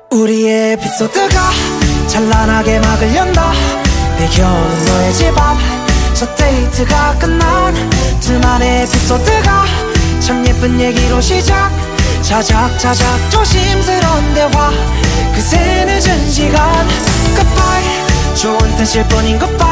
우리의 에피소드가 찬란하게 막을 연다. 배경은 너의 집 앞 첫 데이트가 끝난 둘만의 에피소드가 참 예쁜 얘기로 시작. 자작자작 조심스러운 대화 그새 늦은 시간. Goodbye 좋은 뜻일 뿐인 goodbye.